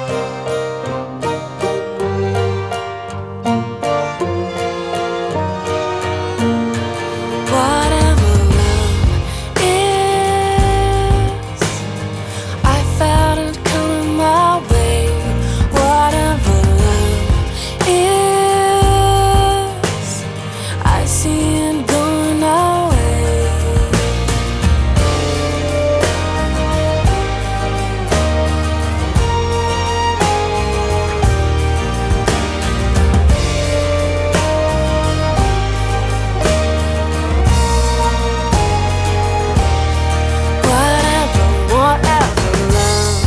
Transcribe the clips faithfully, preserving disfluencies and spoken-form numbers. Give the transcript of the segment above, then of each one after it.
Whatever love is, I felt it coming my way. Whatever love is, I see it going away. Whatever, whatever love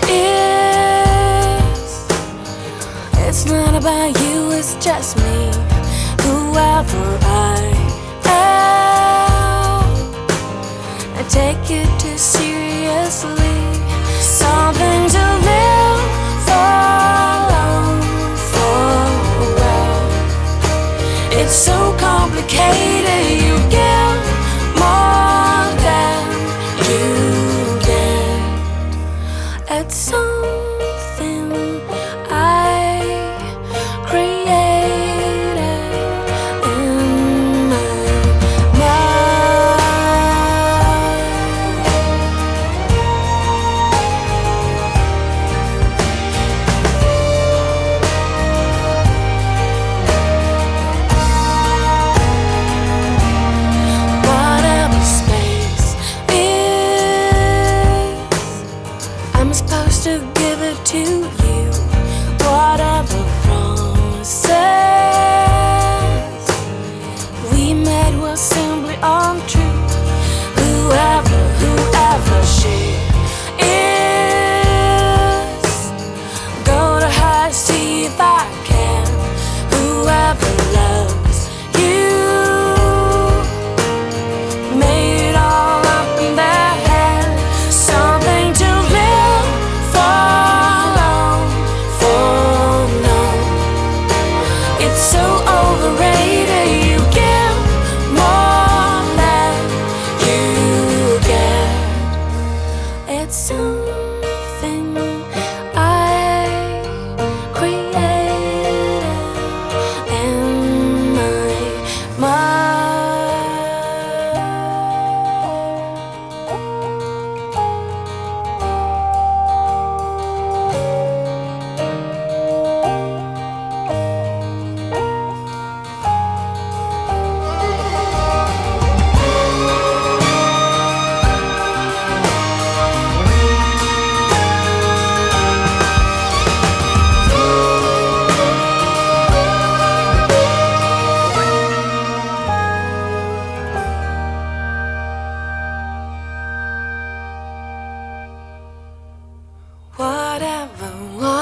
is, it's not about you, it's just me. Whoever I am, I take it too seriously. Something to live for, for a while. It's so complicated. You give more than you get. It's something I created in my mind. Whatever space is, I'm supposed to give it to you. Whatever promises we made were simply untrue. Whoever, whoever she is, go to her, see if I can. Whoever loves you made it all up in their head. Something to live for, for no. It's so overrated. You give more than you get. It's something I created in my mind. Whatever,